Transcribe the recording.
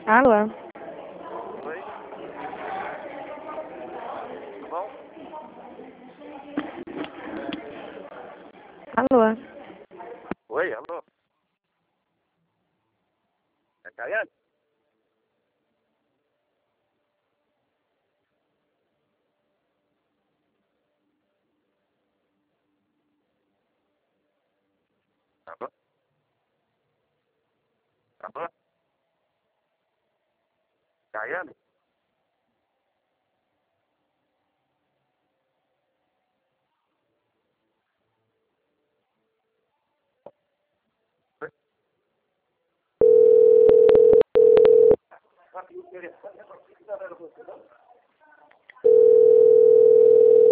Alô? Oi? Tudo bom? Alô? Oi, alô? É Caiane? Alô? Alô? Caiane? Oi?